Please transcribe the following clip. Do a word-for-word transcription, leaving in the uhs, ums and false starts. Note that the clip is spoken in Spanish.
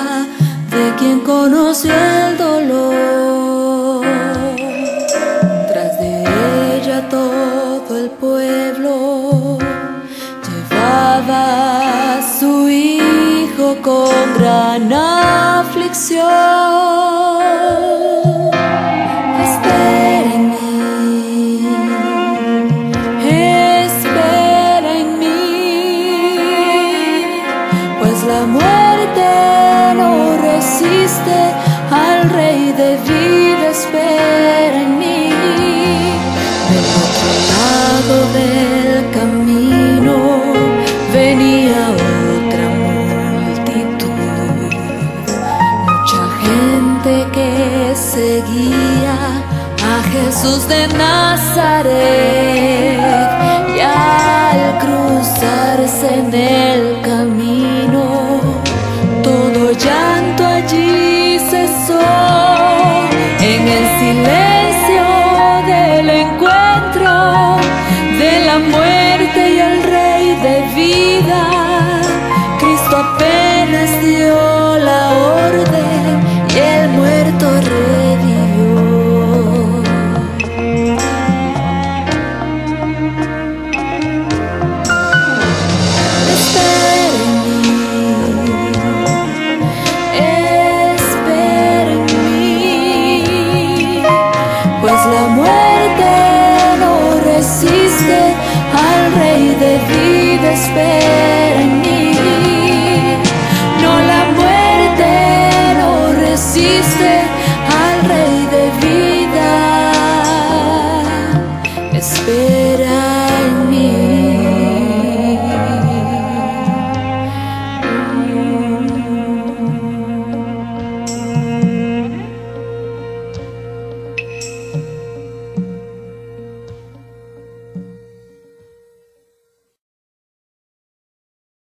de quien conoció el dolor. Tras de ella todo el pueblo llevaba a su hijo con gran aflicción. Espera en mí, espera en mí, pues la muerte no resiste al Rey de vida. Espera en mí. Del otro lado del camino venía otra multitud, mucha gente que seguía a Jesús de Nazaret, y al cruzarse en el camino todo llanto allí cesó. En el silencio del encuentro de la muerte y el Rey de vida, Cristo apenas dio la orden y el muerto revivió. Espera en mí, espera en mí, pues la muerte no resiste al Rey de vida. Espera en mí. No, la muerte no resiste al Rey de vida. Espera.